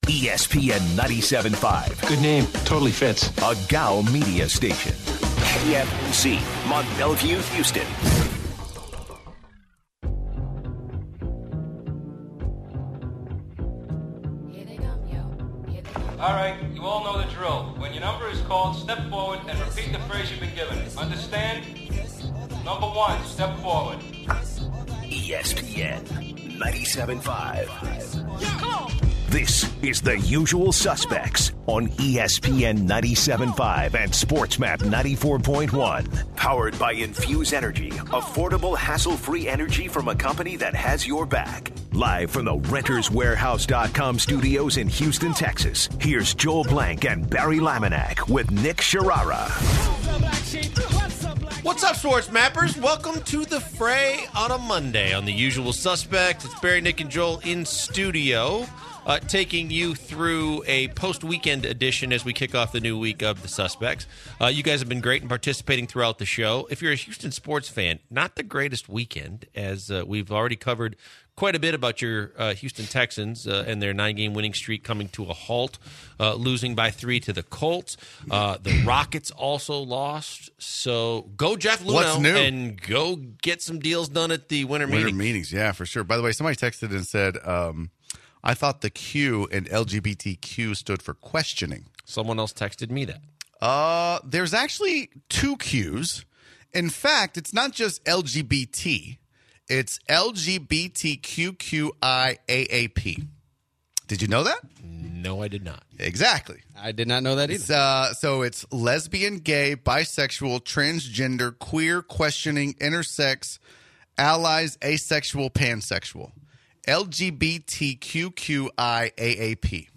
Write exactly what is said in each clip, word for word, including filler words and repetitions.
E S P N ninety-seven point five. Good name. Totally fits. A G A U media station. K F M C, Mont Belvieu, Houston. All right, you all know the drill. When your number is called, step forward and repeat the phrase you've been given. Understand? Number one, step forward. E S P N ninety-seven point five. Yeah, come on. This is The Usual Suspects on E S P N ninety-seven point five and SportsMap ninety-four point one. Powered by Infuse Energy, affordable, hassle-free energy from a company that has your back. Live from the Renters Warehouse dot com studios in Houston, Texas, here's Joel Blank and Barry Laminack with Nick Sharara. What's up, Sports Mappers? Welcome to the fray on a Monday on The Usual Suspects. It's Barry, Nick, and Joel in studio, uh, taking you through a post-weekend edition as we kick off the new week of The Suspects. Uh, you guys have been great in participating throughout the show. If you're a Houston sports fan, not the greatest weekend, as uh, we've already covered quite a bit about your uh, Houston Texans uh, and their nine-game winning streak coming to a halt, uh, losing by three to the Colts. Uh, the Rockets also lost. So go Jeff Luhnow What's new? and go get some deals done at the winter, Winter meeting. meetings, yeah, for sure. By the way, somebody texted and said, um, I thought the Q in L G B T Q stood for questioning. Someone else texted me that. Uh, there's actually two Qs. In fact, it's not just L G B T. It's L G B T Q Q I A A P. Did you know that? No, I did not. Exactly. I did not know that either. It's, uh, so it's lesbian, gay, bisexual, transgender, queer, questioning, intersex, allies, asexual, pansexual. L G B T Q Q I A A P.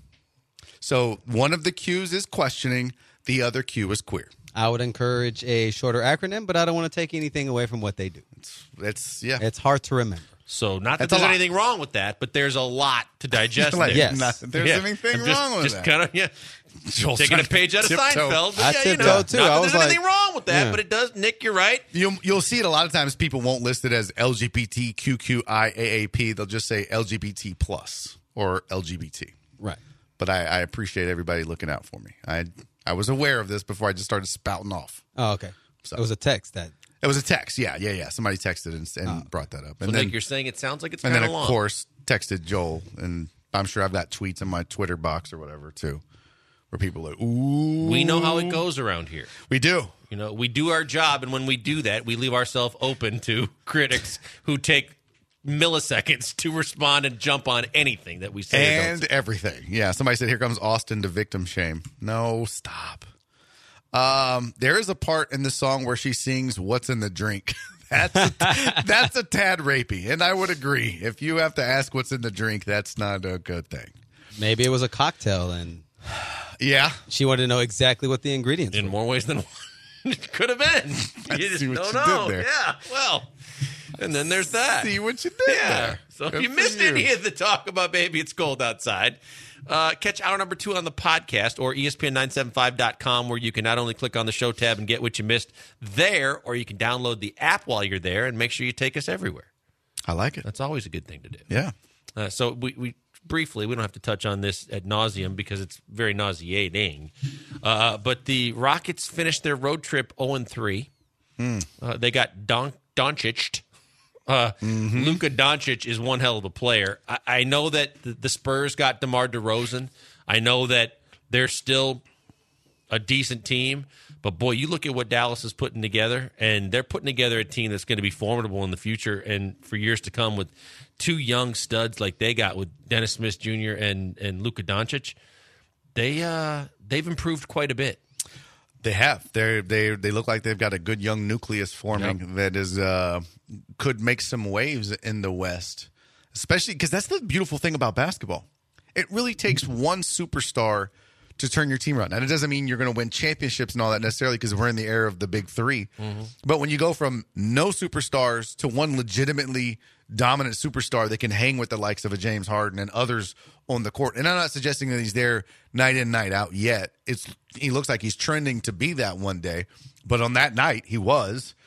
So one of the Qs is questioning, the other Q is queer. I would encourage a shorter acronym, but I don't want to take anything away from what they do. It's, it's yeah. It's hard to remember. So not that That's a there's lot. anything wrong with that, but there's a lot to digest Like, there. Yes. not that there's Yeah. anything I'm just, wrong with just that. kind of, yeah. Joel's Taking a trying to page out of tiptoe. Seinfeld. But I yeah, you know, tiptoed, too. Not that I was there's like- anything wrong with that, Yeah. but it does. Nick, you're right. You'll, you'll see it a lot of times. People won't list it as L G B T Q Q I A A P. They'll just say L G B T plus or L G B T. Right. But I, I appreciate everybody looking out for me. I I was aware of this before I just started spouting off. Oh, okay. So- It was a text that. It was a text. Yeah, yeah, yeah. Somebody texted and, and brought that up. So And then, Nick, you're saying it sounds like it's and kind then of of long. course, texted Joel. And I'm sure I've got tweets in my Twitter box or whatever, too, where people are like, ooh. We know how it goes around here. We do. You know, we do our job, and when we do that, we leave ourselves open to critics who take milliseconds to respond and jump on anything that we say. or don't And say. everything. Yeah, somebody said, here comes Austin to victim shame. No, stop. Um, there is a part in the song where she sings "What's in the Drink." That's a, that's a tad rapey, and I would agree. If you have to ask what's in the drink, that's not a good thing. Maybe it was a cocktail and Yeah, she wanted to know exactly what the ingredients in were. more ways than one, it could have been. You just see what don't you know. did there. Yeah, well, and then there's that. see what you did Yeah. there. So if Good you for missed you. any of the talk about Baby It's Cold Outside, uh, catch hour number two on the podcast or E S P N nine seventy-five dot com, where you can not only click on the show tab and get what you missed there, or you can download the app while you're there and make sure you take us everywhere. I like it. That's always a good thing to do. Yeah. Uh, so we, we briefly, we don't have to touch on this ad nauseum because it's very nauseating. Uh, but the Rockets finished their road trip oh and three. Hmm. Uh, they got Don Doncic. Uh, Mm-hmm. Luka Doncic is one hell of a player. I, I know that the, the Spurs got DeMar DeRozan. I know that they're still a decent team. But, boy, you look at what Dallas is putting together, and they're putting together a team that's going to be formidable in the future and for years to come with two young studs like they got with Dennis Smith Junior and, and Luka Doncic. They, uh, they've improved quite a bit. They have. They they they look like they've got a good young nucleus forming Yep. that is uh, could make some waves in the West, especially because that's the beautiful thing about basketball. It really takes one superstar to turn your team around. And it doesn't mean you're going to win championships and all that necessarily because we're in the era of the big three. Mm-hmm. But when you go from no superstars to one legitimately dominant superstar that can hang with the likes of a James Harden and others on the court. And I'm not suggesting that he's there night in, night out yet. It's he looks like he's trending to be that one day. But on that night, he was.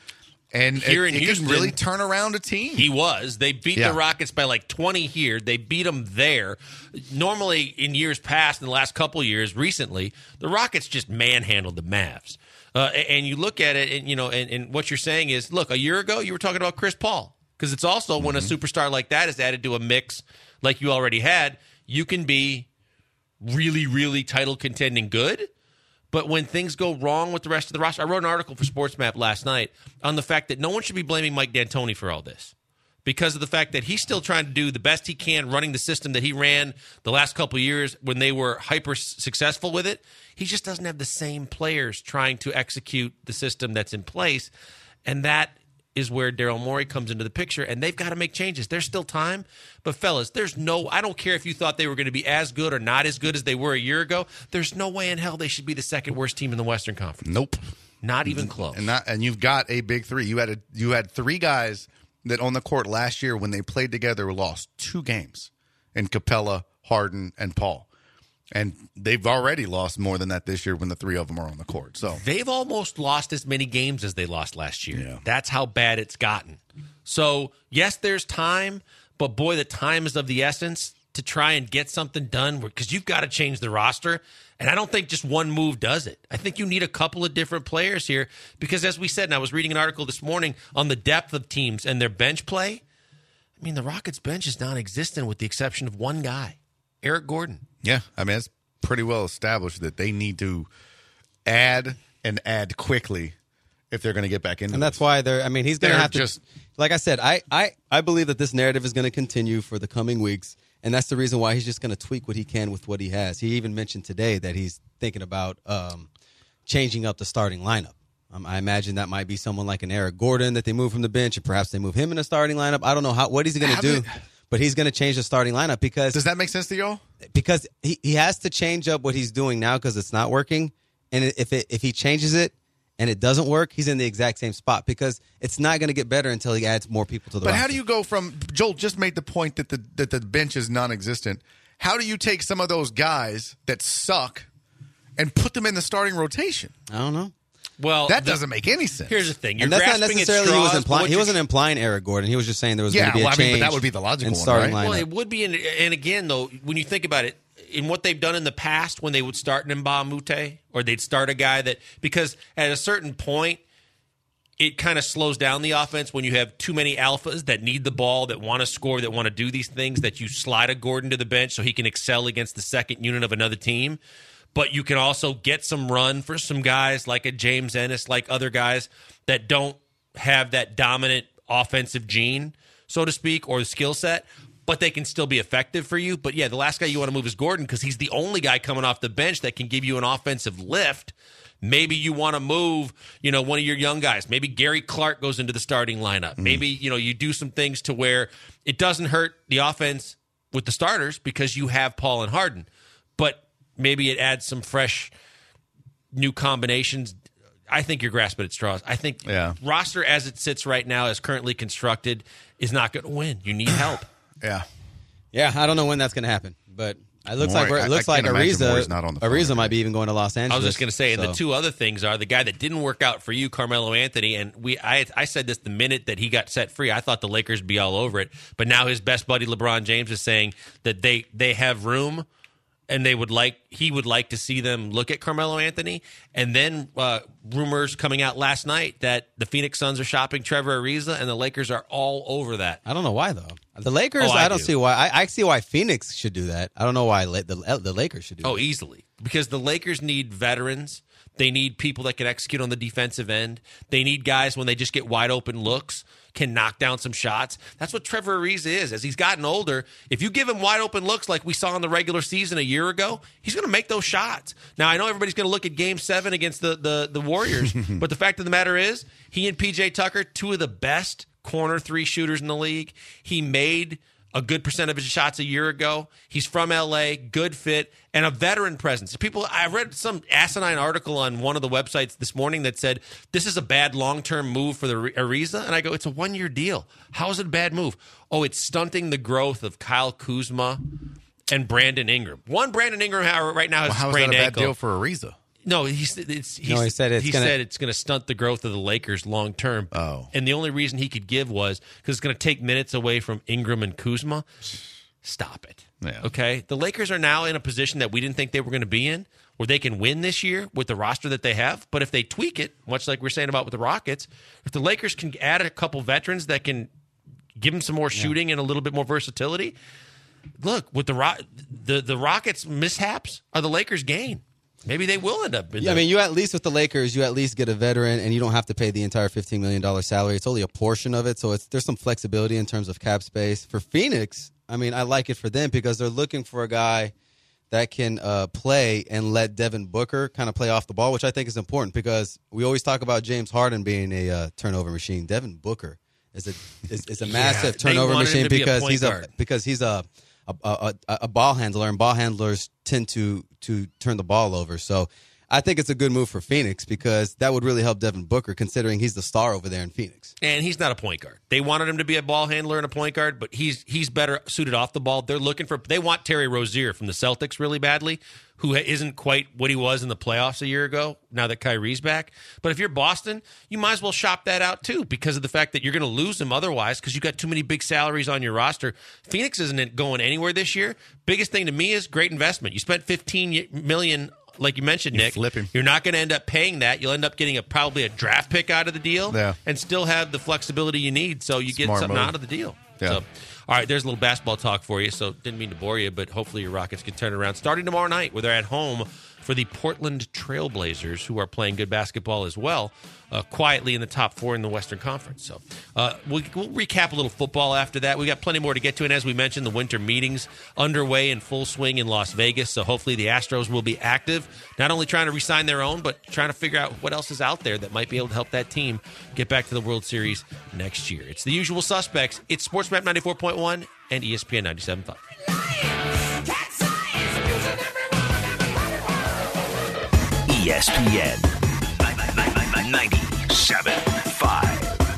And here it, in it Houston, can really turn around a team. He was. They beat Yeah. the Rockets by like twenty here. They beat them there. Normally, in years past, in the last couple years, recently, the Rockets just manhandled the Mavs. Uh, and you look at it, and you know, and, and what you're saying is, look, a year ago you were talking about Chris Paul, because it's also mm-hmm. when a superstar like that is added to a mix like you already had, you can be really, really title contending good. But when things go wrong with the rest of the roster, I wrote an article for SportsMap last night on the fact that no one should be blaming Mike D'Antoni for all this, because of the fact that he's still trying to do the best he can running the system that he ran the last couple of years when they were hyper successful with it. He just doesn't have the same players trying to execute the system that's in place, and that is where Daryl Morey comes into the picture, and they've got to make changes. There's still time, but fellas, there's no, I don't care if you thought they were going to be as good or not as good as they were a year ago. There's no way in hell they should be the second worst team in the Western Conference. Nope. Not even close. And not, and you've got a big three. You had a, you had three guys that on the court last year when they played together lost two games in Capella, Harden, and Paul. And they've already lost more than that this year when the three of them are on the court. So they've almost lost as many games as they lost last year. Yeah. That's how bad it's gotten. So, yes, there's time, but boy, the time is of the essence to try and get something done, because you've got to change the roster. And I don't think just one move does it. I think you need a couple of different players here, because as we said, and I was reading an article this morning on the depth of teams and their bench play. I mean, the Rockets bench is non-existent with the exception of one guy, Eric Gordon. Yeah, I mean, it's pretty well established that they need to add and add quickly if they're going to get back into And that's this. why they're, I mean, he's going to They're have to, just- like I said, I, I, I believe that this narrative is going to continue for the coming weeks. And that's the reason why he's just going to tweak what he can with what he has. He even mentioned today that he's thinking about um, changing up the starting lineup. Um, I imagine that might be someone like an Eric Gordon that they move from the bench, and perhaps they move him in the starting lineup. I don't know how what he's going to do, but he's going to change the starting lineup because Does that make sense to y'all? because he, he has to change up what he's doing now because it's not working. And if it, if he changes it and it doesn't work, he's in the exact same spot because it's not going to get better until he adds more people to the But roster. how do you go from Joel just made the point that the that the bench is non-existent. How do you take some of those guys that suck and put them in the starting rotation? I don't know. Well, That the- doesn't make any sense. Here's the thing. You're And that's not grasping at necessarily he was straws, but implying. what He you're- wasn't implying Eric Gordon. He was just saying there was Yeah, going to be a well, I mean, change. but that would be the logical in one, starting right? lineup. Well, it would be, in, and again, though, when you think about it, in what they've done in the past, when they would start Mbah Moute, or they'd start a guy that, because at a certain point, it kind of slows down the offense when you have too many alphas that need the ball, that want to score, that want to do these things, that you slide a Gordon to the bench so he can excel against the second unit of another team. But you can also get some run for some guys like a James Ennis, like other guys that don't have that dominant offensive gene, so to speak, or the skill set, but they can still be effective for you. But, yeah, the last guy you want to move is Gordon because he's the only guy coming off the bench that can give you an offensive lift. Maybe you want to move, you know, one of your young guys. Maybe Gary Clark goes into the starting lineup. Maybe, you know, you do some things to where it doesn't hurt the offense with the starters because you have Paul and Harden. But maybe it adds some fresh new combinations. I think you're grasping at straws. I think Yeah. roster as it sits right now, as currently constructed, is not going to win. You need help. Yeah. Yeah, I don't know when that's going to happen, but it looks Morey- like I- it looks I like can't imagine Morey's Ariza. not on the phone Ariza right might now. be even going to Los I Angeles. was just going to say, and so- the two other things are the guy that didn't work out for you, Carmelo Anthony, and we. I, I said this the minute that he got set free. I thought the Lakers would be all over it, but now his best buddy LeBron James is saying that they they have room, and they would like he would like to see them look at Carmelo Anthony. And then uh, rumors coming out last night that the Phoenix Suns are shopping Trevor Ariza, and the Lakers are all over that. I don't know why though. The Lakers, Oh, I I, don't do. see why. I, I see why Phoenix should do that. I don't know why La- the the Lakers should do Oh, that. easily. Because the Lakers need veterans. They need people that can execute on the defensive end. They need guys when they just get wide open looks, can knock down some shots. That's what Trevor Ariza is. As he's gotten older, if you give him wide open looks like we saw in the regular season a year ago, he's going to make those shots. Now, I know everybody's going to look at Game seven against the, the, the Warriors, but the fact of the matter is, he and P J Tucker, two of the best corner three shooters in the league. He made a good percent of his shots a year ago. He's from L A, good fit, and a veteran presence. People, I read some asinine article on one of the websites this morning that said this is a bad long-term move for the Ariza, and I go, it's a one-year deal. How is it a bad move? Oh, it's stunting the growth of Kyle Kuzma and Brandon Ingram. One, Brandon Ingram however, right now has Well, how a is that sprained a bad ankle. deal for Ariza? No, he's, it's, he's, No, he said it's he gonna- said it's going to stunt the growth of the Lakers long term. Oh. And the only reason he could give was because it's going to take minutes away from Ingram and Kuzma. Stop it. Yeah. Okay? The Lakers are now in a position that we didn't think they were going to be in, where they can win this year with the roster that they have. But if they tweak it, much like we're saying about with the Rockets, if the Lakers can add a couple veterans that can give them some more shooting yeah. and a little bit more versatility, look, with the Ro- the the Rockets' mishaps are the Lakers' gain. Maybe they will end up. In Yeah, the- I mean, you at least with the Lakers, you at least get a veteran, and you don't have to pay the entire fifteen million dollars salary. It's only a portion of it, so it's there's some flexibility in terms of cap space. For Phoenix, I mean, I like it for them because they're looking for a guy that can uh, play and let Devin Booker kind of play off the ball, which I think is important because we always talk about James Harden being a uh, turnover machine. Devin Booker is a is, is a massive they turnover wanted him machine to be a because point he's guard. a because he's a a, a a ball handler, and ball handlers tend to to turn the ball over. So I think it's a good move for Phoenix because that would really help Devin Booker, considering he's the star over there in Phoenix. And he's not a point guard. They wanted him to be a ball handler and a point guard, but he's he's better suited off the ball. They're looking for they want Terry Rozier from the Celtics really badly, who isn't quite what he was in the playoffs a year ago, now that Kyrie's back. But if you're Boston, you might as well shop that out too because of the fact that you're going to lose him otherwise because you got too many big salaries on your roster. Phoenix isn't going anywhere this year. Biggest thing to me is great investment. You spent fifteen million dollars. Like you mentioned, You Nick, flip him. you're not going to end up paying that. You'll end up getting a probably a draft pick out of the deal Yeah. and still have the flexibility you need so you get Smart something move. out of the deal. Yeah. So, all right, there's a little basketball talk for you. So didn't mean to bore you, but hopefully your Rockets can turn it around starting tomorrow night where they're at home for the Portland Trailblazers, who are playing good basketball as well, uh, quietly in the top four in the Western Conference. So uh, we'll, we'll recap a little football after that. We got plenty more to get to, and as we mentioned, the winter meetings underway in full swing in Las Vegas. So hopefully the Astros will be active, not only trying to re-sign their own, but trying to figure out what else is out there that might be able to help that team get back to the World Series next year. It's the usual suspects. It's SportsMap ninety-four point one and E S P N ninety-seven point five. E S P N ninety-seven point five.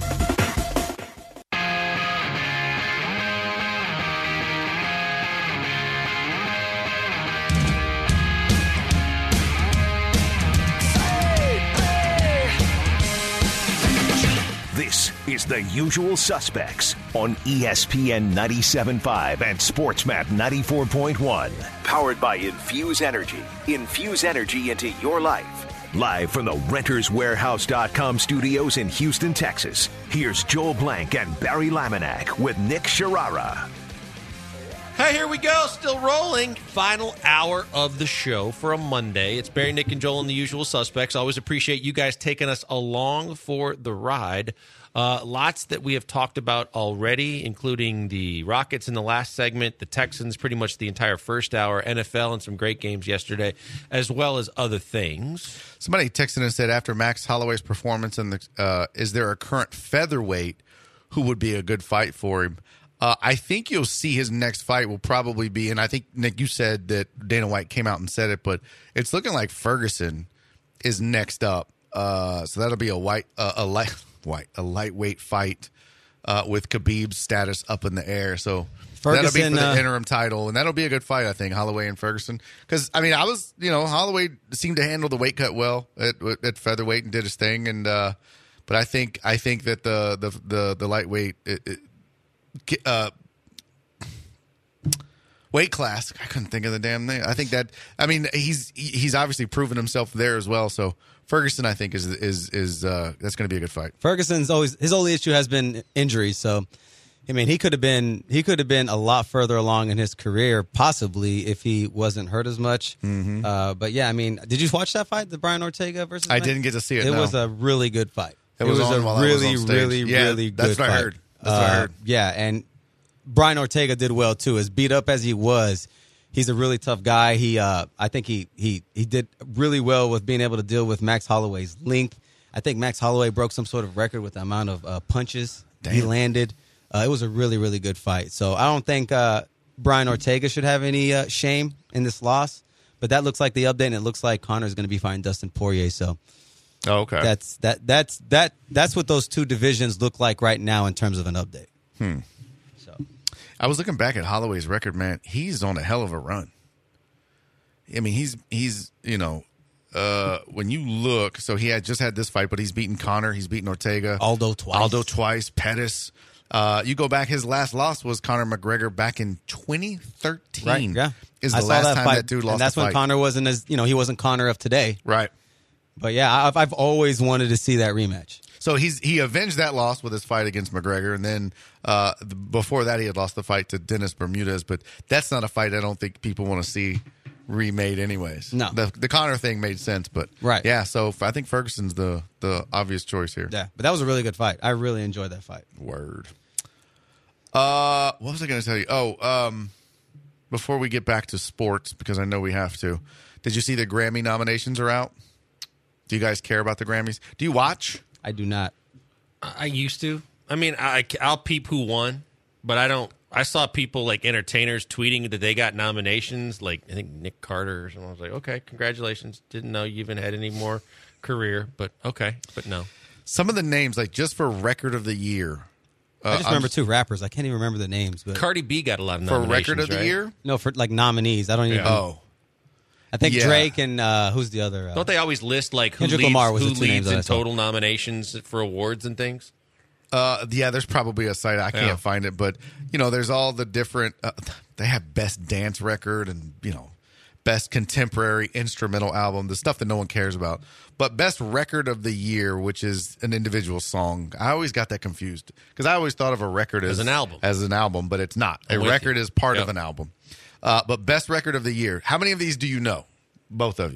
This is The Usual Suspects on E S P N ninety-seven point five and SportsMap ninety-four point one. Powered by Infuse Energy. Infuse energy into your life. Live from the Renters Warehouse dot com studios in Houston, Texas, here's Joel Blank and Barry Laminack with Nick Sharara. Hey, here we go. Still rolling. Final hour of the show for a Monday. It's Barry, Nick, and Joel and the Usual Suspects. Always appreciate you guys taking us along for the ride. Uh, lots that we have talked about already, including the Rockets in the last segment, the Texans pretty much the entire first hour, N F L and some great games yesterday, as well as other things. Somebody texted and said, after Max Holloway's performance, in the, uh, is there a current featherweight who would be a good fight for him? Uh, I think you'll see his next fight will probably be, and I think, Nick, you said that Dana White came out and said it, but it's looking like Ferguson is next up. Uh, so that'll be a white, uh, a light, white, a lightweight fight uh, with Khabib's status up in the air. So that'll be for the uh, interim title, and that'll be a good fight, I think, Holloway and Ferguson. Because I mean, I was, you know, Holloway seemed to handle the weight cut well at, at featherweight and did his thing, and uh, but I think I think that the the the, the lightweight. It, it, Uh, weight class. I couldn't think of the damn name. I think that. I mean, he's he's obviously proven himself there as well. So Ferguson, I think, is is is uh, that's going to be a good fight. Ferguson's always his only issue has been injuries. So, I mean, he could have been he could have been a lot further along in his career, possibly if he wasn't hurt as much. Mm-hmm. Uh, but yeah, I mean, did you watch that fight, the Brian Ortega versus? I Max? didn't get to see it. It no. was a really good fight. It It was was, on a while I was really, on stage. really, Yeah, really that's good what I fight. heard. That's what I Uh, heard. Yeah, and Brian Ortega did well too. As beat up as he was, he's a really tough guy. He, uh, I think he he he did really well with being able to deal with Max Holloway's length. I think Max Holloway broke some sort of record with the amount of uh, punches he Damn. landed. Uh, it was a really, really good fight. So I don't think uh, Brian Ortega should have any uh, shame in this loss. But that looks like the update, and it looks like Connor's going to be fighting Dustin Poirier. So Oh, okay. that's that that's that that's what those two divisions look like right now in terms of an update. Hmm. So I was looking back at Holloway's record, man. He's on a hell of a run. I mean, he's he's you know uh, when you look, so he had just had this fight, but he's beaten Conor, he's beaten Ortega, Aldo twice. Aldo twice, Pettis. Uh, you go back, his last loss was Conor McGregor back in twenty thirteen. Right, yeah. Is the I saw last that time fight, that dude lost and that's a when fight. Conor wasn't as, you know, he wasn't Conor of today. Right. But yeah, I've, I've always wanted to see that rematch. So he's he avenged that loss with his fight against McGregor, and then uh, the, before that he had lost the fight to Dennis Bermudez. But that's not a fight I don't think people want to see remade anyways. No. The, the Conor thing made sense, but Right. yeah, so I think Ferguson's the, the obvious choice here. Yeah, but that was a really good fight. I really enjoyed that fight. Word. Uh, what was I going to tell you? Oh, um, before we get back to sports, because I know we have to, did you see the Grammy nominations are out? Do you guys care about the Grammys? Do you watch? I do not. I used to. I mean, I, I'll peep who won, but I don't. I saw people like entertainers tweeting that they got nominations, like I think Nick Carter or something. I was like, okay, congratulations. Didn't know you even had any more career, but okay, but no. Some of the names, like just for record of the year. Uh, I just I'm remember two rappers. I can't even remember the names. But Cardi B got a lot of for nominations, record of the right? year. no, for like nominees. I don't even. Oh, I think Yeah. Drake and uh, who's the other? Uh, Don't they always list like who Kendrick leads, Lamar was who the two names leads that I in saw. total nominations for awards and things? uh, yeah. There's probably a site I can't Yeah. find it, but you know, there's all the different. Uh, they have best dance record and you know, best contemporary instrumental album, the stuff that no one cares about. But best record of the year, which is an individual song. I always got that confused because I always thought of a record as, As an album. as an album, but it's not. I'm a with record you. is part Yep. of an album. Uh, but best record of the year. How many of these do you know? Both of you.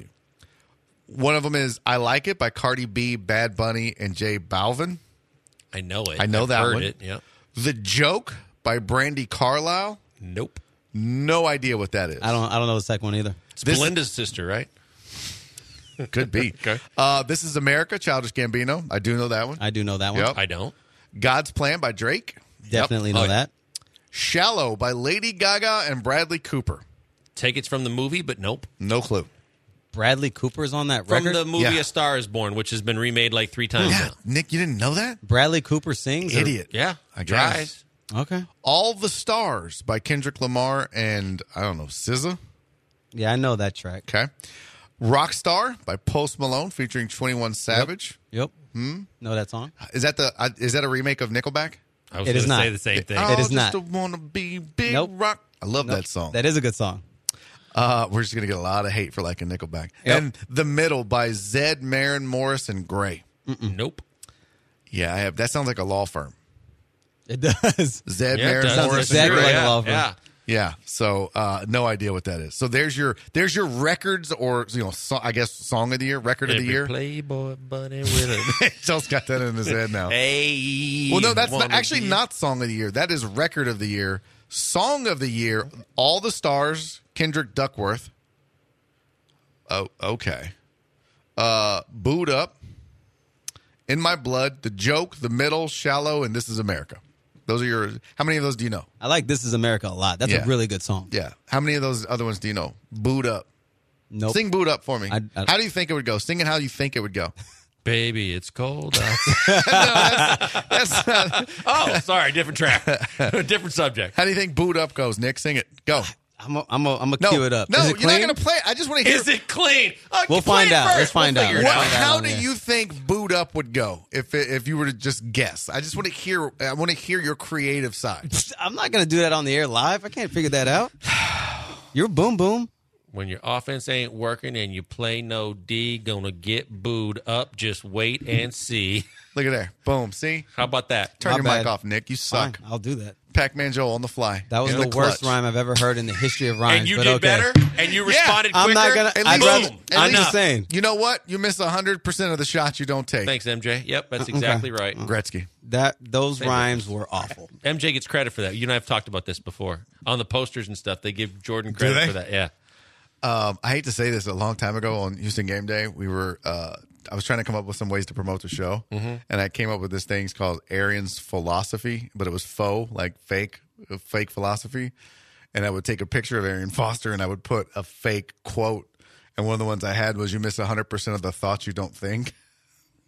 One of them is "I Like It" by Cardi B, Bad Bunny, and J Balvin. I know it. I know I've that heard one. It. Yeah. "The Joke" by Brandy Carlisle. Nope. No idea what that is. I don't. I don't know the second one either. It's This- Belinda's sister, right? Could be. Okay. Uh, "This Is America," Childish Gambino. I do know that one. I do know that one. Yep. I don't. "God's Plan" by Drake. Definitely Yep. know Oh, yeah. that. "Shallow" by Lady Gaga and Bradley Cooper. Take it from the movie, but nope. No clue. Bradley Cooper's on that From record. the movie Yeah. A Star Is Born, which has been remade like three times Yeah, now. Nick, you didn't know that? Bradley Cooper sings. or- Idiot. Yeah. I guess. Dries. Okay. "All the Stars" by Kendrick Lamar and, I don't know, S Z A. Yeah, I know that track. Okay. "Rockstar" by Post Malone featuring twenty-one Savage. Yep. Hmm. Know that song? Is that the uh, is that a remake of Nickelback? I was It going is to not. say the same thing. I It is just not. don't wanna be big Nope. rock. I love Nope. that song. That is a good song. Uh, we're just gonna get a lot of hate for liking Nickelback. Yep. And "The Middle" by Zed, Marin, Morris, and Gray. Nope. Yeah, I have. That sounds like a law firm. It does. Zed, Yeah, it Marin, does. Morris, It's exactly and Gray. like a yeah, law firm. Yeah. Yeah. So uh, no idea what that is. So there's your there's your records or you know so, I guess song of the year, record of the Every year. Playboy bunny with a Joel's got that in his head now. hey. Well, no, that's not, wanna actually be- not song of the year. That is record of the year. Song of the year, "All the Stars," Kendrick Duckworth. Oh, okay. Uh, "Booed Up," "In My Blood," "The Joke," "The Middle," "Shallow," and "This Is America." Those are your. How many of those do you know? I like "This Is America" a lot. That's Yeah. a really good song. Yeah. How many of those other ones do you know? "Booed Up." Nope. Sing "Booed Up" for me. I- I- how do you think it would go? Sing it how you think it would go. Baby, it's cold outside. That's not, Oh, sorry, different track. different subject. how do you think "Booed Up" goes? Nick, sing it. Go. I'm a, I'm a, I'm gonna No, cue it up. no, Is you're it not clean? going to play it. I just want to hear. Is it clean? Oh, We'll play find it out. first. Let's find We'll out. figure it What, We'll out. find out how on do there. you think "Booed Up" would go if it, if you were to just guess? I just want to hear. I want to hear your creative side. I'm not gonna do that on the air live. I can't figure that out. You're boom boom. When your offense ain't working and you play no D, gonna get booed up. Just wait and see. Look at there. Boom. See? How about that? Turn My your bad. mic off, Nick. You Fine, suck. I'll do that. Pac-Man Joel on the fly. That was In the, worst clutch. rhyme I've ever heard in the history of rhymes. And you but did okay. better, and you responded I'm quicker. not gonna. At I'd least- rather. at I'm least- just saying. You know what? You miss one hundred percent of the shots you don't take. Thanks, M J. Yep, that's exactly right. Gretzky. That those Same rhymes were awful. M J gets credit for that. You and I have talked about this before. On the posters and stuff, they give Jordan credit they? for that. Yeah. Um, I hate to say this, a long time ago on Houston Game Day, we were. Uh, I was trying to come up with some ways to promote the show, Mm-hmm. and I came up with this thing it's called Arian's philosophy, but it was faux, like fake, fake philosophy. And I would take a picture of Arian Foster, and I would put a fake quote. And one of the ones I had was, "You miss one hundred percent of the thoughts you don't think."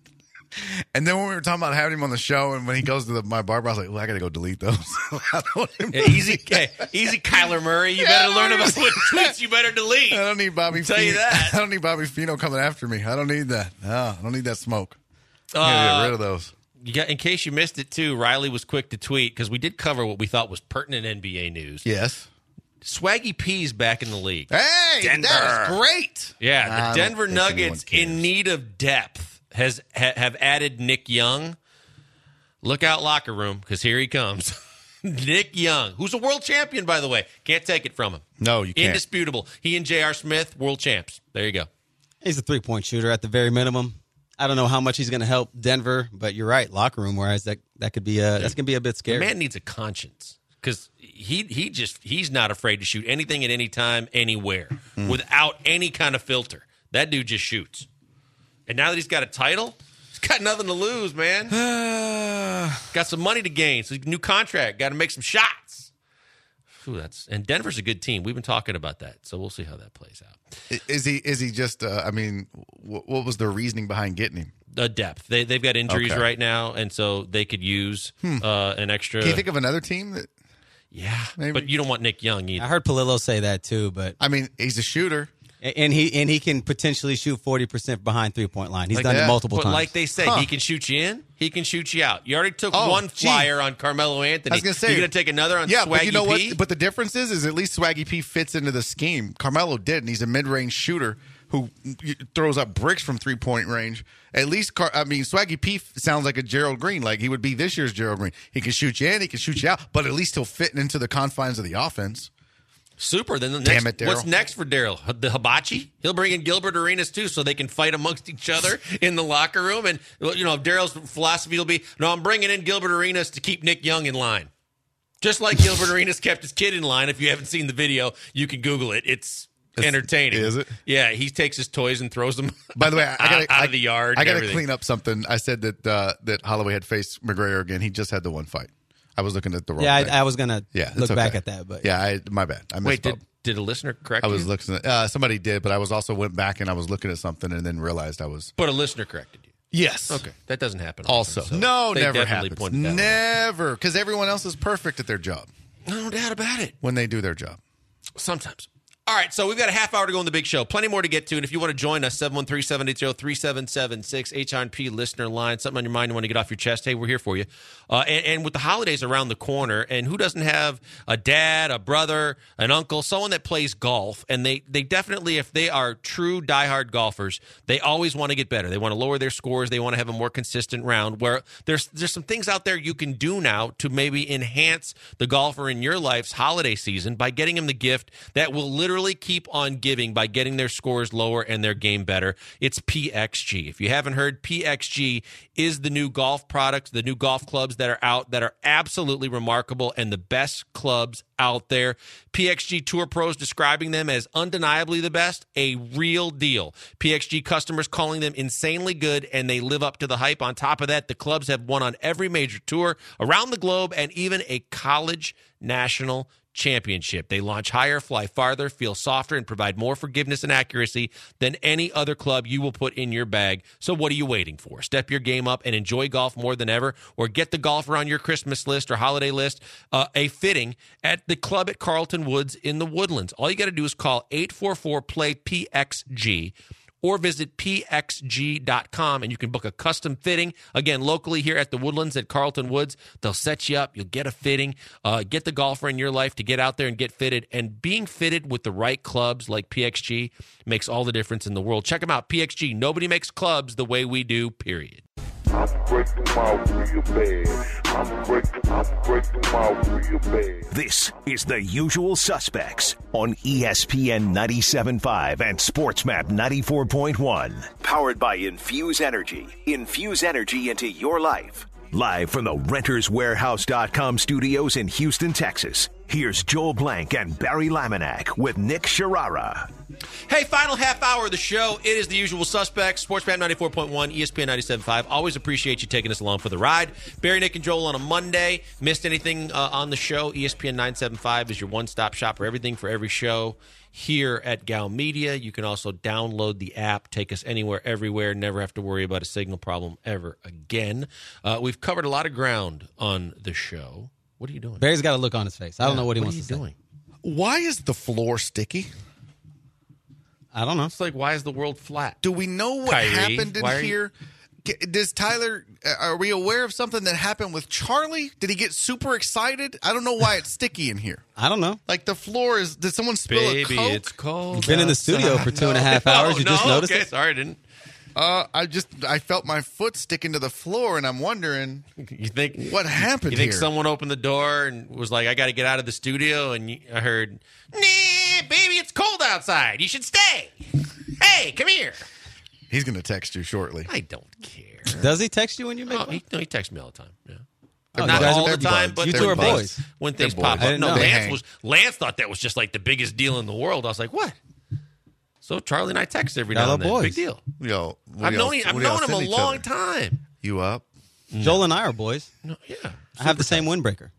And then when we were talking about having him on the show, and when he goes to the, my barber, I was like, well, I got to go delete those. I don't want him Yeah, easy, hey, easy, Kyler Murray. You Yeah, better learn about Murray. what tweets you better delete. I don't need Bobby I'll tell you Fino- that. I don't need Bobby Fino coming after me. I don't need that. No, I don't need that smoke. I'm Uh, going to get rid of those. You got, in case you missed it, too, Riley was quick to tweet because we did cover what we thought was pertinent N B A news. Yes. Swaggy P's back in the league. Hey, Denver. that is great. Yeah, I don't the Denver think anyone Nuggets, cares. in need of depth, has ha, have added Nick Young. Look out, locker room, because here he comes. Nick Young, who's a world champion, by the way. Can't take it from him. No, you can't. Indisputable. He and J R. Smith, world champs. There you go. He's a three-point shooter at the very minimum. I don't know how much he's going to help Denver, but you're right, locker room wise, that that could be uh, that's going to be a bit The scary. man needs a conscience because he he just he's not afraid to shoot anything at any time, anywhere, Mm. without any kind of filter. That dude just shoots. And now that he's got a title, he's got nothing to lose, man. Got some money to gain. So new contract. Got to make some shots. Ooh, that's and Denver's a good team. We've been talking about that, so we'll see how that plays out. Is he? Is he just? Uh, I mean, w- what was their reasoning behind getting him? The depth. They they've got injuries Okay. right now, and so they could use uh, an extra. Can you think of another team that? yeah, maybe? but you don't want Nick Young either. I heard Palillo say that too, but I mean, he's a shooter. and he and he can potentially shoot forty percent behind three-point line. He's Like done that? it multiple But times. like they say, Huh. he can shoot you in, he can shoot you out. You already took Oh, one gee. flyer on Carmelo Anthony. I was gonna say, you're going to take another on yeah, Swaggy but you know P? what? But the difference is, is at least Swaggy P fits into the scheme. Carmelo didn't. He's a mid-range shooter who throws up bricks from three-point range. At least, Car- I mean, Swaggy P sounds like a Gerald Green, like he would be this year's Gerald Green. He can shoot you in, he can shoot you out, but at least he'll fit into the confines of the offense. Super. Then the Damn next, it, Daryl. what's next for Daryl? The hibachi? He'll bring in Gilbert Arenas too, so they can fight amongst each other in the locker room. And you know, Daryl's philosophy will be, no, I'm bringing in Gilbert Arenas to keep Nick Young in line, just like Gilbert Arenas kept his kid in line. If you haven't seen the video, you can Google it. It's entertaining. Is it? Yeah, he takes his toys and throws them. By the way, I out, gotta, out I, of the yard. I and got to everything. clean up something. I said that uh, that Holloway had faced McGregor again. He just had the one fight. I was looking at the wrong yeah, thing. I, I was gonna yeah, look it's back okay. at that, but yeah, I, my bad. I misspoke. Wait, did did a listener correct I was you? looking at uh, somebody did, but I was also went back and I was looking at something and then realized I was But a listener corrected you. yes. Okay, that doesn't happen. often, Also, so no, they never definitely happens. pointed that one out. Never, because everyone else is perfect at their job No doubt about it. when they do their job. Sometimes. All right, so we've got a half hour to go in the big show. Plenty more to get to. And if you want to join us, seven one three, seven eight zero, three seven seven six, H R P listener line, something on your mind you want to get off your chest, hey, we're here for you. Uh, and, and with the holidays around the corner, and who doesn't have a dad, a brother, an uncle, someone that plays golf, and they, they definitely, if they are true diehard golfers, they always want to get better. They want to lower their scores. They want to have a more consistent round, where there's there's some things out there you can do now to maybe enhance the golfer in your life's holiday season by getting them the gift that will literally keep on giving by getting their scores lower and their game better. It's P X G. If you haven't heard, P X G is the new golf product, the new golf clubs that are out that are absolutely remarkable and the best clubs out there. P X G Tour Pros describing them as undeniably the best, a real deal. P X G customers calling them insanely good, and they live up to the hype. On top of that, the clubs have won on every major tour around the globe and even a college national championship. They launch higher, fly farther, feel softer, and provide more forgiveness and accuracy than any other club you will put in your bag. So what are you waiting for? Step your game up and enjoy golf more than ever, or get the golfer on your Christmas list or holiday list, uh, a fitting at the club at Carlton Woods in the Woodlands. All you got to do is call eight four four, play P X G. Or visit P X G dot com and you can book a custom fitting. Again, locally here at the Woodlands at Carlton Woods, they'll set you up. You'll get a fitting. Uh, get the golfer in your life to get out there and get fitted. And being fitted with the right clubs like P X G makes all the difference in the world. Check them out, P X G. Nobody makes clubs the way we do, period. I'm breaking my real bad. I'm breaking, I'm breaking my real bad. This is The Usual Suspects on E S P N ninety-seven point five and SportsMap ninety-four point one. Powered by Infuse Energy. Infuse energy into your life. Live from the Renters Warehouse dot com studios in Houston, Texas. Here's Joel Blank and Barry Laminack with Nick Sharara. Hey, final half hour of the show. It is The Usual Suspects, SportsMap ninety-four point one, E S P N ninety-seven point five. Always appreciate you taking us along for the ride. Barry, Nick, and Joel on a Monday. Missed anything uh, on the show? E S P N ninety-seven point five is your one-stop shop for everything for every show here at Gal Media. You can also download the app, take us anywhere, everywhere, never have to worry about a signal problem ever again. Uh, we've covered a lot of ground on the show. What are you doing? Barry's got a look on his face. I don't know what he what wants are to you say. doing? Why is the floor sticky? I don't know. It's like, why is the world flat? Do we know what Kyrie, happened in why are you- here? G- Does Tyler, uh, are we aware of something that happened with Charlie? Did he get super excited? I don't know why it's sticky in here. I don't know. Like the floor is, did someone spill Baby, a Coke? it's cold. You've been in the studio for two and a half hours. Oh, You no, just noticed okay, it? sorry, I didn't. Uh, I just, I felt my foot sticking to the floor and I'm wondering You think what happened You think here. someone opened the door and was like, I got to get out of the studio? And you, I heard, nah, baby, it's cold outside. You should stay. Hey, come here. He's going to text you shortly. I don't care. Does he text you when you make Oh, fun? he, no, he texts me all the time. Yeah. Oh, Not you guys all are the time, buds. but You when two are things- boys. When things They're pop boys. I up. didn't No, know. They Lance hang. was Lance thought that was just like the biggest deal in the world. I was like, what? So Charlie and I text every Y'all now are and then. boys. Big deal. Yo, what I've do y'all- known, him- I've what do y'all known him send a each long other? time. You up? Joel and I are boys. No, yeah. I have the same windbreaker.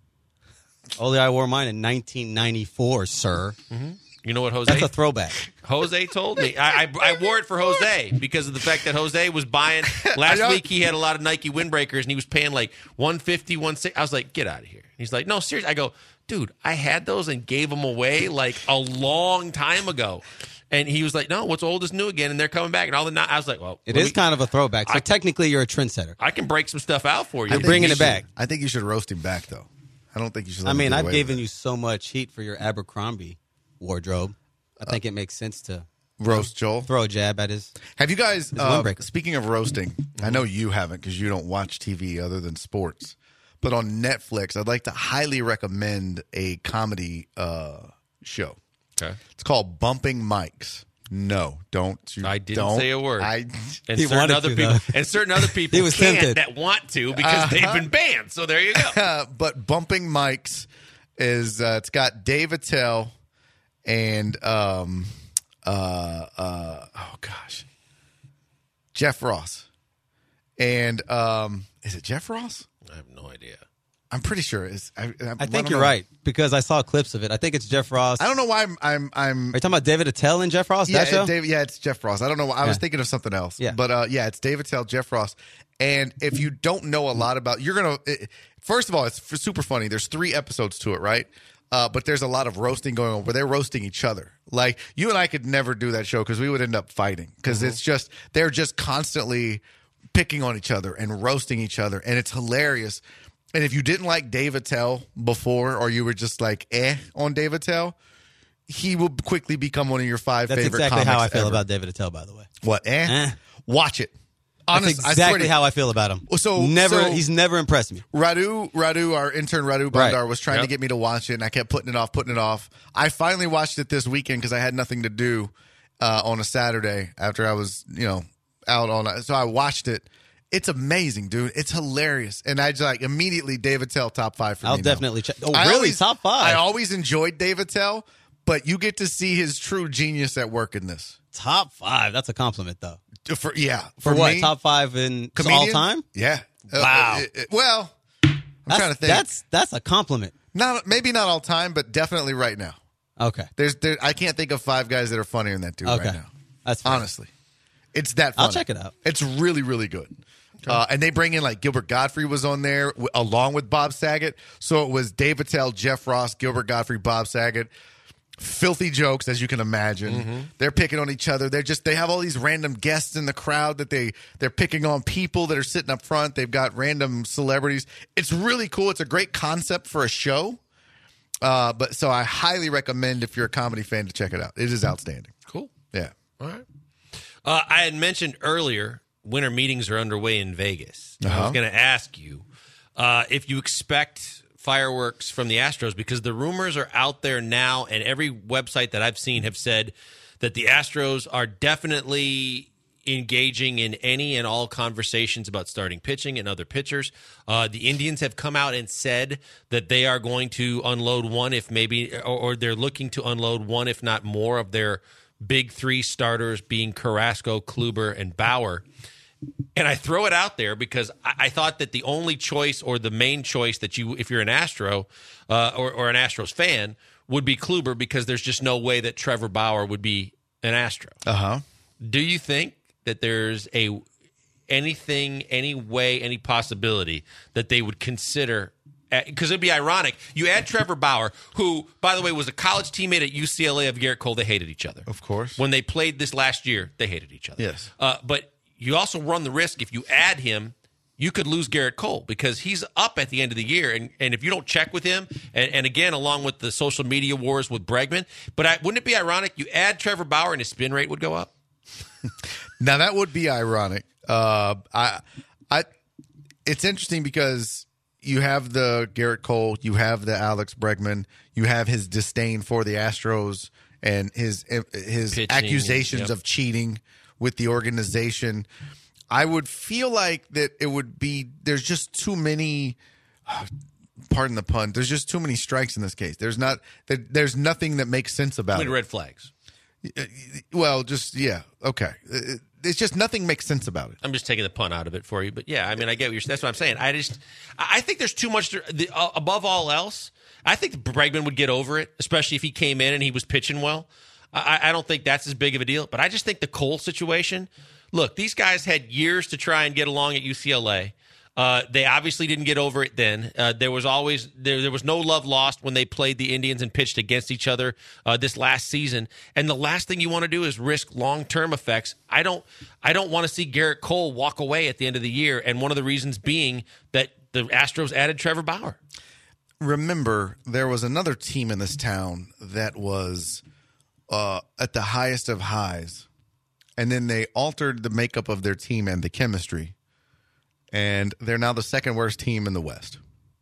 Only I wore mine in nineteen ninety-four, sir. You know what Jose? That's a throwback. Jose told me. I, I I wore it for Jose because of the fact that Jose was buying. Last week he had a lot of Nike windbreakers and he was paying like one fifty, one sixty. I was like, get out of here. He's like, no, seriously. I go, dude, I had those and gave them away like a long time ago. And he was like, no, what's old is new again, and they're coming back. And all the I was like, well, It let is me- kind of a throwback. So I- technically, you're a trendsetter. I can break some stuff out for you. You're I think bringing you it should- back. I think you should roast him back, though. I don't think you should let I him mean, get I've away given with you so much heat for your Abercrombie wardrobe. I think it makes sense to it. Roast Joel. throw a jab at his. Have you guys, uh, windbreaker. speaking of roasting, I know you haven't because you don't watch T V other than sports, but on Netflix, I'd like to highly recommend a comedy uh, show. Okay. It's called Bumping Mics. No, don't you? I didn't don't. say a word. I, And He certain wanted other to, people though. and certain other people He was can't tempted. that want to because they've been banned. So there you go. uh, but Bumping Mics is, uh, it's got Dave Attell and, um, uh, uh, oh gosh, Jeff Ross. And um, is it Jeff Ross? I have no idea. I'm pretty sure it's. I, I, I think don't you're know. right because I saw clips of it. I think it's Jeff Ross. I don't know why I'm. I'm. I'm Are you talking about David Attell and Jeff Ross? yeah, that show? Dave, yeah, it's Jeff Ross. I don't know. Why. I was Yeah. thinking of something else. Yeah. but uh, yeah, it's David Tell, Jeff Ross. And if you don't know a lot about, you're gonna. It, first of all, it's f- super funny. There's three episodes to it, right? Uh, but there's a lot of roasting going on where they're roasting each other. Like you and I could never do that show because we would end up fighting because Mm-hmm. it's just they're just constantly picking on each other and roasting each other, and it's hilarious. And if you didn't like Dave Attell before, or you were just like eh on Dave Attell, he will quickly become one of your five That's favorite exactly how I comics feel ever. about David Attell, by the way. What? Eh? Eh. Watch it. That's Honest, I swear exactly to you. how I feel about him. So- never, so- he's never impressed me. Radu, Radu, our intern Radu Right. Bandar was trying Yep. to get me to watch it, and I kept putting it off, putting it off. I finally watched it this weekend because I had nothing to do uh, on a Saturday after I was, you know, out all night. So I watched it. It's amazing, dude. It's hilarious, and I just like immediately David Tell top five for I'll me. now. definitely check. Oh, I really? always- Top five? I always enjoyed David Tell, but you get to see his true genius at work in this. Top five. That's a compliment, though. For yeah, For, what? me, Top five in all comedian? time? Yeah. Uh, Wow. uh, uh, well, I'm That's, trying to think. That's that's a compliment. Not maybe not all time, but definitely right now. Okay. There's there. I can't think of five guys that are funnier than that dude Okay. right now. That's fair. Honestly, it's that. Funny. I'll check it out. It's really really good. Uh, and they bring in like Gilbert Godfrey was on there w- along with Bob Saget. So it was Dave Attell, Jeff Ross, Gilbert Godfrey, Bob Saget. Filthy jokes, as you can imagine. Mm-hmm. They're picking on each other. They're just they have all these random guests in the crowd that they they're picking on people that are sitting up front. They've got random celebrities. It's really cool. It's a great concept for a show. Uh, but so I highly recommend if you're a comedy fan to check it out. It is outstanding. Cool. Yeah. All right. Uh, I had mentioned earlier winter meetings are underway in Vegas. I Uh-huh. was going to ask you uh, if you expect fireworks from the Astros because the rumors are out there now, and every website that I've seen have said that the Astros are definitely engaging in any and all conversations about starting pitching and other pitchers. Uh, the Indians have come out and said that they are going to unload one, if maybe, or, or they're looking to unload one, if not more, of their big three starters, being Carrasco, Kluber, and Bauer. And I throw it out there because I, I thought that the only choice or the main choice that you, if you're an Astro uh, or, or an Astros fan, would be Kluber because there's just no way that Trevor Bauer would be an Astro. Uh-huh. Do you think that there's a anything, any way, any possibility that they would consider? Because it'd be ironic. You add Trevor Bauer, who, by the way, was a college teammate at U C L A of Garrett Cole. They hated each other. Of course. When they played this last year, they hated each other. Yes. Uh, but you also run the risk if you add him, you could lose Garrett Cole because he's up at the end of the year. And, and if you don't check with him, and, and again, along with the social media wars with Bregman, but I, wouldn't it be ironic? You add Trevor Bauer and his spin rate would go up? Now, that would be ironic. Uh, I, I, it's interesting because you have the Garrett Cole, you have the Alex Bregman, you have his disdain for the Astros and his his Pitching, accusations yep. of cheating with the organization. I would feel like that it would be there's just too many. Pardon the pun. There's just too many strikes in this case. There's not. There's nothing that makes sense about Too many it. red flags. Well, just yeah, okay. It's just nothing makes sense about it. I'm just taking the pun out of it for you, but yeah, I mean, I get what you're. That's what I'm saying. I just, I think there's too much. To, the, uh, above all else, I think Bregman would get over it, especially if he came in and he was pitching well. I, I don't think that's as big of a deal, but I just think the Cole situation. Look, these guys had years to try and get along at U C L A. Uh, they obviously didn't get over it then. Uh, there was always there, there was no love lost when they played the Indians and pitched against each other uh, this last season. And the last thing you want to do is risk long-term effects. I don't I don't want to see Garrett Cole walk away at the end of the year, and one of the reasons being that the Astros added Trevor Bauer. Remember, there was another team in this town that was uh, at the highest of highs, and then they altered the makeup of their team and the chemistry. And they're now the second worst team in the West.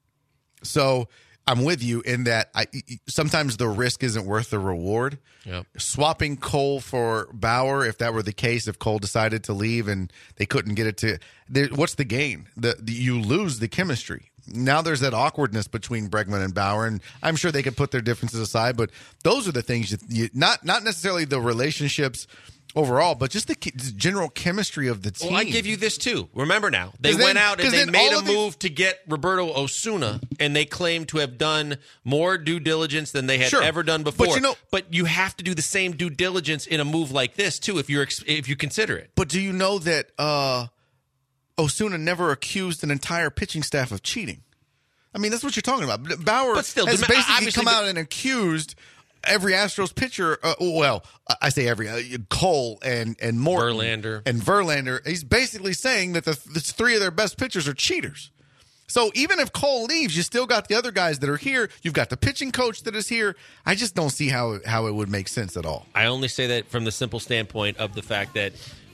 So I'm with you in that I, sometimes the risk isn't worth the reward. Yep. Swapping Cole for Bauer, if that were the case, if Cole decided to leave and they couldn't get it to there, what's the gain? The, the you lose the chemistry. Now there's that awkwardness between Bregman and Bauer, and I'm sure they could put their differences aside, but those are the things you, you not not necessarily the relationships overall, but just the general chemistry of the team. Well, I give you this too. Remember now, they then, went out and they made a these- move to get Roberto Osuna, and they claim to have done more due diligence than they had Sure. ever done before. But you know- but you have to do the same due diligence in a move like this too, if you're ex- if you consider it. But do you know that uh, Osuna never accused an entire pitching staff of cheating? I mean, that's what you're talking about. Bauer But still, has dom- basically obviously, come but- out and accused every Astros pitcher. Uh, well, I say every uh, Cole and and Morton Verlander. and Verlander. He's basically saying that the, the three of their best pitchers are cheaters. So even if Cole leaves, you still got the other guys that are here. You've got the pitching coach that is here. I just don't see how it, how it would make sense at all. I only say that from the simple standpoint of the fact that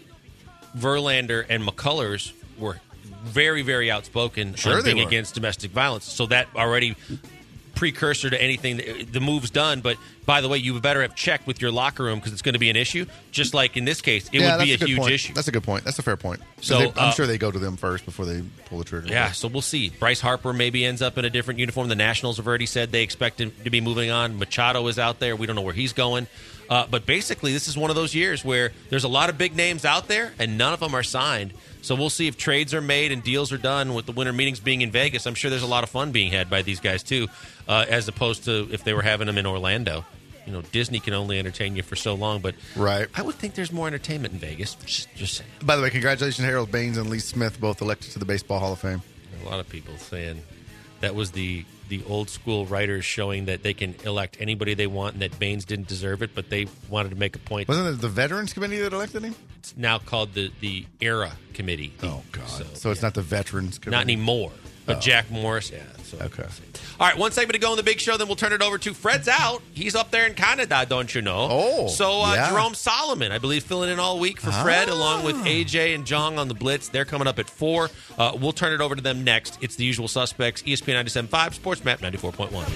Verlander and McCullers were very, very outspoken Sure on they being were. against domestic violence. So that already precursor to anything. The move's done, but by the way, you better have checked with your locker room because it's going to be an issue. Just like in this case, it yeah, would be a that's good huge point. issue. That's a good point. That's a fair point. So, So I'm uh, sure they go to them first before they pull the trigger. Yeah, so we'll see. Bryce Harper maybe ends up in a different uniform. The Nationals have already said they expect him to be moving on. Machado is out there. We don't know where he's going. Uh, but basically, this is one of those years where there's a lot of big names out there, and none of them are signed. So we'll see if trades are made and deals are done with the winter meetings being in Vegas. I'm sure there's a lot of fun being had by these guys, too, uh, as opposed to if they were having them in Orlando. You know, Disney can only entertain you for so long, but Right. I would think there's more entertainment in Vegas. Just, just saying. By the way, congratulations, Harold Baines and Lee Smith, both elected to the Baseball Hall of Fame. A lot of people saying that was the the old school writers showing that they can elect anybody they want and that Baines didn't deserve it, but they wanted to make a point. Wasn't it the Veterans Committee that elected him? It's now called the, the ERA Committee. Oh, God. So, So, it's not the Veterans Committee? Not anymore. But Oh. Jack Morris, yeah. So Okay. we'll see. All right, one segment to go in the big show, then we'll turn it over to Fred's out. He's up there in Canada, don't you know? Oh, So uh, yeah. Jerome Solomon, I believe, filling in all week for Fred, Ah. along with A J and Jong on the Blitz. They're coming up at four. Uh, we'll turn it over to them next. It's the usual suspects, E S P N ninety-seven point five, Sports Map ninety-four point one.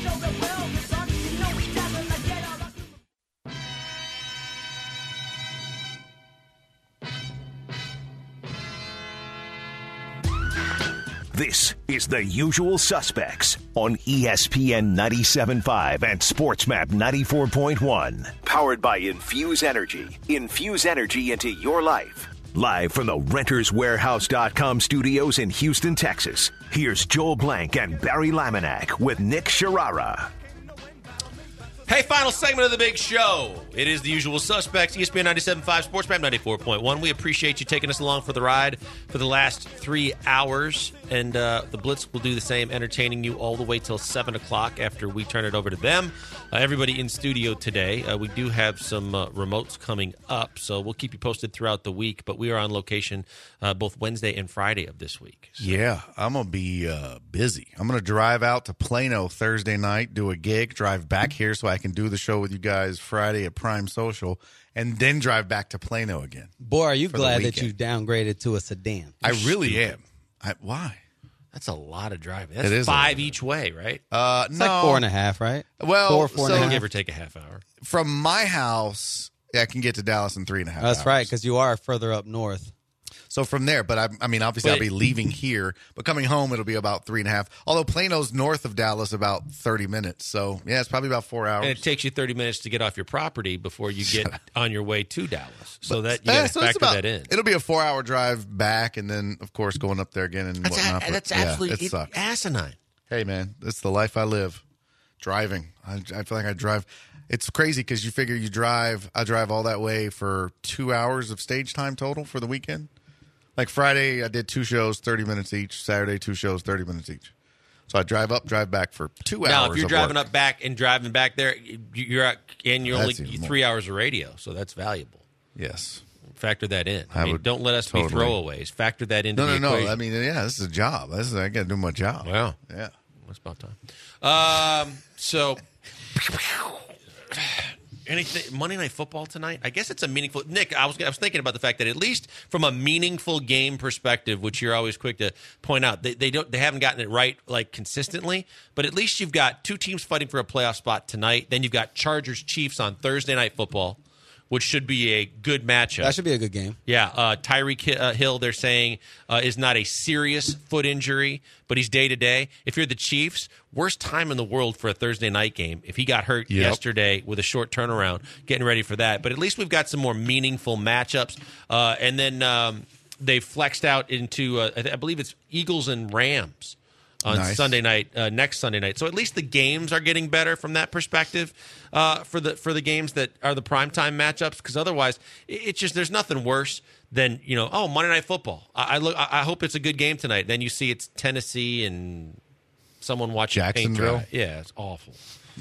This is The Usual Suspects on E S P N ninety-seven point five and SportsMap ninety-four point one. Powered by Infuse Energy. Infuse energy into your life. Live from the Renters Warehouse dot com studios in Houston, Texas, here's Joel Blank and Barry Laminack with Nick Sharara. Hey, final segment of the big show. It is the usual suspects, E S P N ninety-seven point five, Sports Map ninety-four point one. We appreciate you taking us along for the ride for the last three hours. And uh, the Blitz will do the same, entertaining you all the way till seven o'clock after we turn it over to them. Uh, everybody in studio today. Uh, we do have some uh, remotes coming up, so we'll keep you posted throughout the week. But we are on location uh, both Wednesday and Friday of this week. So. Yeah, I'm going to be uh, busy. I'm going to drive out to Plano Thursday night, do a gig, drive back here so I can do the show with you guys Friday at Prime Social, and then drive back to Plano again. Boy, are you for glad that you downgraded to a sedan. I really am. I, why? That's a lot of driving. That's It is five each way, right? Uh, It's no. like four and a half, right? Well, four, four and a so- half. Give or take a half hour. From my house, I can get to Dallas in three and a half That's hours. right, because you are further up north. So from there, but I, I mean, obviously But I'll be it- leaving here, but coming home, it'll be about three and a half. Although Plano's north of Dallas about thirty minutes. So, yeah, it's probably about four hours. And it takes you thirty minutes to get off your property before you get on your way to Dallas. So that you Yeah, got to so it's factor about- that in. It'll be a four-hour drive back, and then, of course, going up there again and That's, whatnot. a, but that's yeah, absolutely it sucks. asinine. Hey, man, it's the life I live. Driving. I, I feel like I drive. It's crazy because you figure you drive. I drive all that way for two hours of stage time total for the weekend. Like Friday, I did two shows, thirty minutes each. Saturday, two shows, thirty minutes each. So I drive up, drive back for two Now, hours. if you're of driving work. up back and driving back there, you- you're at, and you're That's only even more. three hours of radio, so that's valuable. Yes. Factor that in. I, I mean, would don't let us be totally- throwaways. Factor that into No, the no, no. equation. I mean, yeah, this is a job. This is I got to do my job. Wow. Yeah. That's about time. Um, so, anything Monday Night Football tonight? I guess it's a meaningful. Nick, I was I was thinking about the fact that at least from a meaningful game perspective, which you're always quick to point out, they, they don't they haven't gotten it right like consistently. But at least you've got two teams fighting for a playoff spot tonight. Then you've got Chargers Chiefs on Thursday Night Football, which should be a good matchup. That should be a good game. Yeah, uh, Tyreek Hi- uh, Hill, they're saying, uh, is not a serious foot injury, but he's day-to-day. If you're the Chiefs, worst time in the world for a Thursday night game. If he got hurt Yep. yesterday with a short turnaround, getting ready for that. But at least we've got some more meaningful matchups. Uh, and then um, they flexed out into, uh, I, th- I believe it's Eagles and Rams on Nice. Sunday night, uh, next Sunday night. So at least the games are getting better from that perspective uh, for the for the games that are the primetime matchups. Because otherwise, it, it's just there's nothing worse than you know. Oh, Monday Night Football. I, I look. I, I hope it's a good game tonight. Then you see it's Tennessee and someone watching paint Jacksonville? dry. Yeah, it's awful.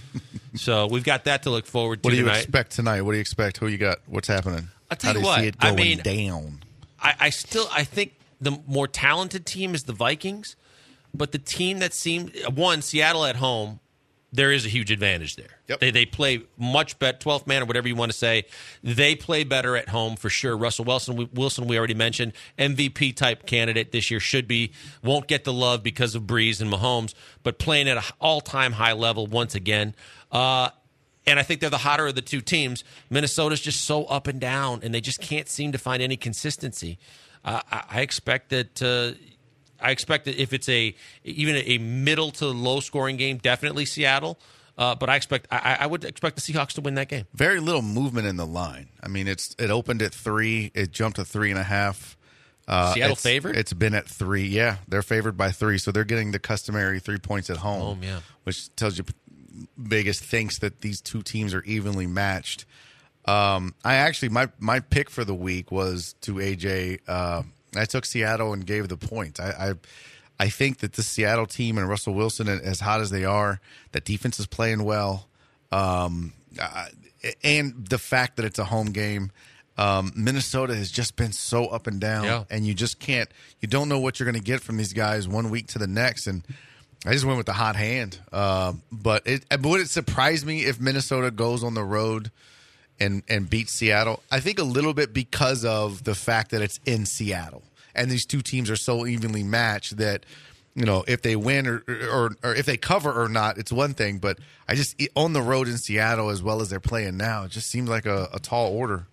So we've got that to look forward to What do you tonight. expect tonight? What do you expect? Who you got? What's happening? I'll tell How you do you what, see it I going mean- down? I, I still I think the more talented team is the Vikings, but the team that seemed one Seattle at home, there is a huge advantage there. Yep. They they play much better, twelfth man or whatever you want to say. They play better at home for sure. Russell Wilson, we, Wilson, we already mentioned, M V P type candidate this year should be. Won't get the love because of Breeze and Mahomes, but playing at an all time high level once again. Uh, And I think they're the hotter of the two teams. Minnesota's just so up and down, and they just can't seem to find any consistency. Uh, I, I expect that. Uh, I expect that if it's a even a middle to low scoring game, definitely Seattle. Uh, but I expect I, I would expect the Seahawks to win that game. Very little movement in the line. I mean, it's it opened at three. It jumped to three and a half. Uh, Seattle it's- favored? It's been at three. Yeah, they're favored by three, so they're getting the customary three points at home. Home, yeah. Which tells you Vegas thinks that these two teams are evenly matched. Um, I actually my my pick for the week was to A J. Uh, I took Seattle and gave the point. I, I I think that this Seattle team and Russell Wilson, as hot as they are, that defense is playing well, um, uh, and the fact that it's a home game. Um, Minnesota has just been so up and down, Yeah. and you just can't. You don't know what you're going to get from these guys one week to the next, and I just went with the hot hand. Uh, but it would it surprise me if Minnesota goes on the road and and beats Seattle? I think a little bit because of the fact that it's in Seattle, and these two teams are so evenly matched that you know if they win or or, or if they cover or not, it's one thing. But I just on the road in Seattle as well as they're playing now, it just seems like a, a tall order.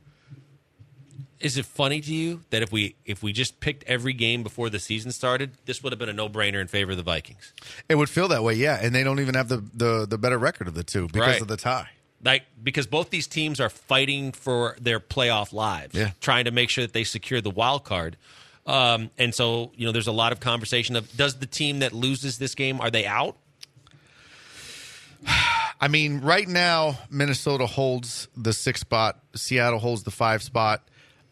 Is it funny to you that if we if we just picked every game before the season started, this would have been a no brainer in favor of the Vikings? It would feel that way, yeah. And they don't even have the the, the better record of the two because Right. of the tie. Like because both these teams are fighting for their playoff lives, Yeah. trying to make sure that they secure the wild card. Um, and so, you know, there's a lot of conversation of does the team that loses this game, are they out? I mean, right now, Minnesota holds the sixth spot. Seattle holds the five spot.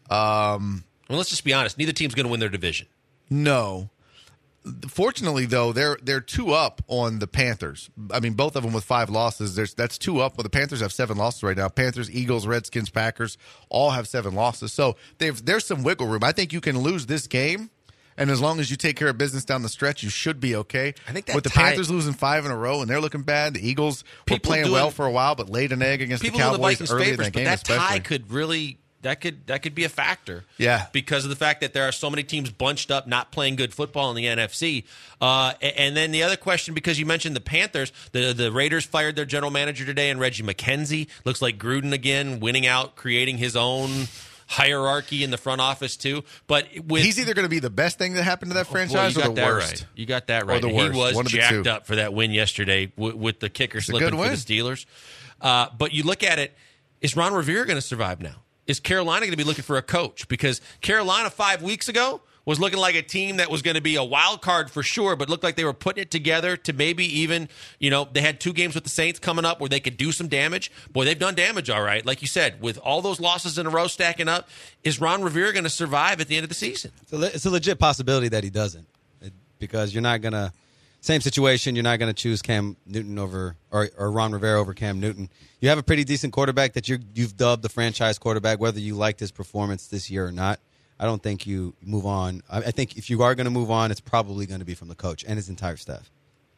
Um, well, let's just be honest. Neither team's going to win their division. No. Fortunately, though, they're they're two up on the Panthers. I mean, both of them with five losses. There's that's two up. Well, the Panthers have seven losses right now. Panthers, Eagles, Redskins, Packers all have seven losses. So they've, there's some wiggle room. I think you can lose this game, and as long as you take care of business down the stretch, you should be okay. I think that with the tie, Panthers losing five in a row and they're looking bad. The Eagles were playing doing, well for a while, but laid an egg against the Cowboys the early favors, in that game. But that especially. tie could really. That could that could be a factor. Yeah. Because of the fact that there are so many teams bunched up, not playing good football in the N F C. Uh, and then the other question, because you mentioned the Panthers, the, the Raiders fired their general manager today, and Reggie McKenzie. Looks like Gruden again, winning out, creating his own hierarchy in the front office, too. But with, he's either going to be the best thing that happened to that franchise well, or the that worst. Right. You got that right. Or the And worst. He was One of the jacked two. up for that win yesterday w- with the kicker slipping for the Steelers. Uh, but you look at it, is Ron Rivera going to survive now? Is Carolina going to be looking for a coach? Because Carolina five weeks ago was looking like a team that was going to be a wild card for sure, but looked like they were putting it together to maybe even, you know, they had two games with the Saints coming up where they could do some damage. Boy, they've done damage, all right. Like you said, with all those losses in a row stacking up, is Ron Rivera going to survive at the end of the season? It's a, le- it's a legit possibility that he doesn't, it, because you're not going to, same situation, you're not going to choose Cam Newton over, or, or Ron Rivera over Cam Newton. You have a pretty decent quarterback that you're, you've dubbed the franchise quarterback, whether you liked his performance this year or not. I don't think you move on. I, I think if you are going to move on, it's probably going to be from the coach and his entire staff.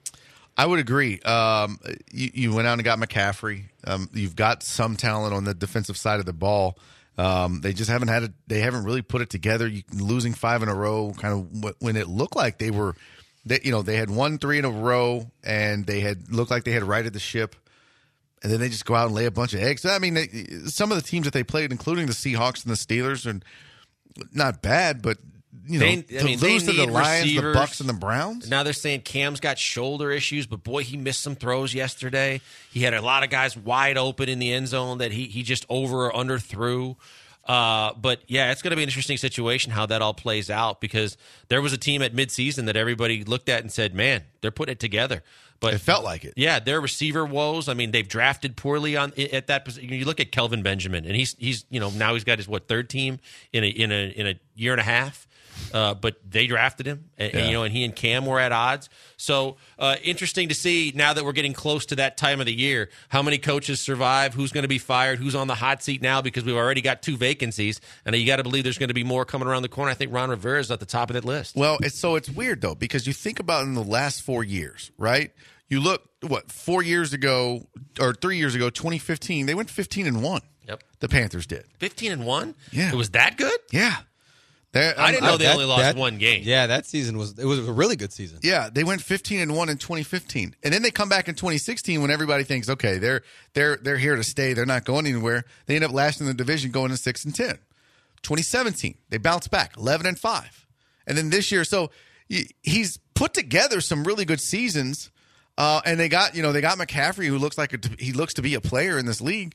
I would agree. Um, you, you went out and got McCaffrey. Um, you've got some talent on the defensive side of the ball. Um, they just haven't had it. They haven't really put it together. You, losing five in a row, kind of when it looked like they were, they, you know, they had won three in a row and they had looked like they had righted the ship. And then they just go out and lay a bunch of eggs. I mean, they, some of the teams that they played, including the Seahawks and the Steelers, are not bad, but you know, They- I to mean, they lose to the need Lions, the receivers. Bucks, and the Browns. Now they're saying Cam's got shoulder issues, but boy, he missed some throws yesterday. He had a lot of guys wide open in the end zone that he he just over or under threw. Uh, but yeah, it's going to be an interesting situation how that all plays out, because there was a team at midseason that everybody looked at and said, "Man, they're putting it together." But It felt like it. Yeah, their receiver woes. I mean, they've drafted poorly on at that position. You look at Kelvin Benjamin, and he's he's you know now he's got his what third team in a in a in a year and a half. Uh, but they drafted him, and, Yeah. and you know, and he and Cam were at odds. So uh, interesting to see now that we're getting close to that time of the year, how many coaches survive, who's going to be fired, who's on the hot seat now, because we've already got two vacancies, and you got to believe there's going to be more coming around the corner. I think Ron Rivera is at the top of that list. Well, it's so it's weird though, because you think about in the last four years, right? You look what four years ago or three years ago, twenty fifteen, they went fifteen and one. Yep, The Panthers did. fifteen and one. Yeah. It was that good. Yeah, They're- I didn't know they That- only lost that- one game. Yeah, that season was it was a really good season. Yeah, they went fifteen and one in twenty fifteen, and then they come back in twenty sixteen when everybody thinks, okay, they're they're they're here to stay, they're not going anywhere. They end up last in the division, going to six and ten. twenty seventeen, they bounce back, eleven and five, and then this year, so he- he's put together some really good seasons, uh, and they got you know they got McCaffrey, who looks like a, he looks to be a player in this league.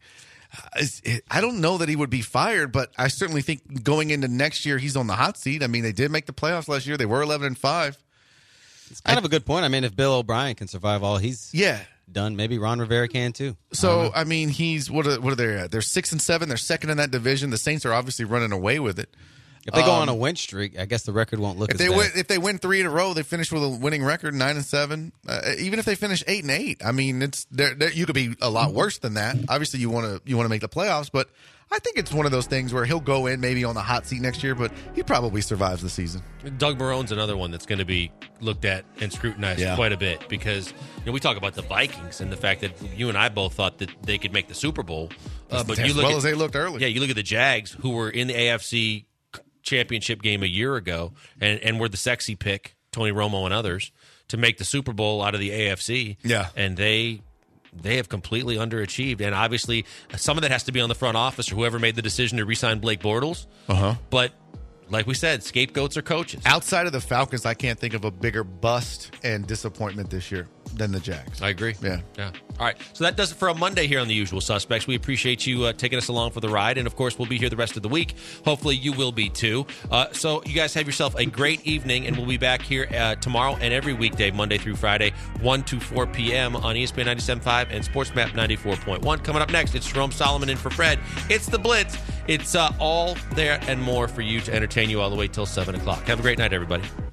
I don't know that he would be fired, but I certainly think going into next year, he's on the hot seat. I mean, they did make the playoffs last year; they were eleven and five. It's kind of a good point. I mean, if Bill O'Brien can survive all he's Yeah. done, maybe Ron Rivera can too. So I mean, he's what are what are they at? They're six and seven. They're second in that division. The Saints are obviously running away with it. If they go Um, on a win streak, I guess the record won't look If as they bad. win, if they win three in a row, they finish with a winning record, nine and seven. Uh, even if they finish eight and eight, I mean, it's they're, they're, you could be a lot worse than that. Obviously, you want to you want to make the playoffs, but I think it's one of those things where he'll go in maybe on the hot seat next year, but he probably survives the season. Doug Marone's another one that's going to be looked at and scrutinized Yeah. quite a bit, because you know we talk about the Vikings and the fact that you and I both thought that they could make the Super Bowl, uh, but as you look well at, as they looked early. Yeah, you look at the Jags, who were in the A F C Championship game a year ago, and and were the sexy pick, Tony Romo and others, to make the Super Bowl out of the A F C. Yeah. and they. They have completely underachieved, and obviously some of that has to be on the front office or whoever made the decision to re-sign Blake Bortles. Uh-huh. But like we said, scapegoats are coaches. Outside of the Falcons, I can't think of a bigger bust and disappointment this year than the Jags. I agree. Yeah. Yeah. All right. So that does it for a Monday here on The Usual Suspects. We appreciate you uh, taking us along for the ride. And, of course, we'll be here the rest of the week. Hopefully you will be, too. Uh, so you guys have yourself a great evening, and we'll be back here uh, tomorrow and every weekday, Monday through Friday, one to four p.m. on E S P N ninety-seven point five and SportsMap ninety-four point one. Coming up next, it's Jerome Solomon in for Fred. It's The Blitz. It's uh, all there and more for you to entertain you all the way till seven o'clock. Have a great night, everybody.